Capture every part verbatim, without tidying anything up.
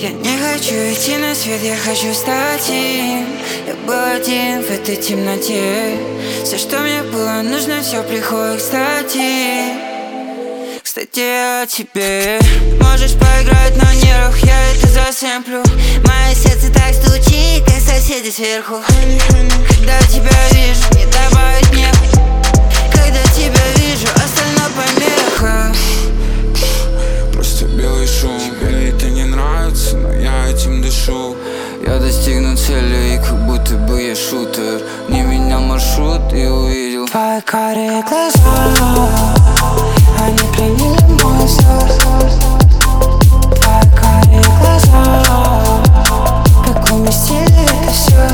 Я не хочу идти на свет, я хочу стать им. Я был один в этой темноте. Все, что мне было нужно, все приходит кстати. Кстати, о тебе. Можешь поиграть на нервах, я это засэмплю. Мое сердце так стучит, как соседи сверху. Когда тебя вижу, не добавить мне. Когда тебя вижу, остальное помеха. Просто белый шум. Тебе это не нравится, но я этим дышу. Я достигну цели, и как будто бы я шутер. Не менял маршрут и увидел твои карие глаза. Они приняли мой взор. Твои карие глаза. В каком стиле это все?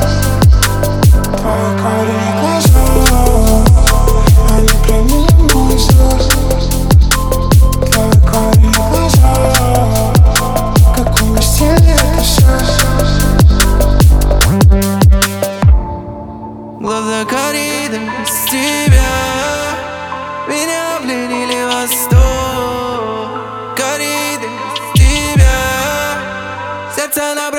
Твои карие глаза. Они приняли мой взор. Твои карие глаза. В каком стиле это все? Глаза карие без тебя. Меня пленили восток. Карие без тебя. Сердце на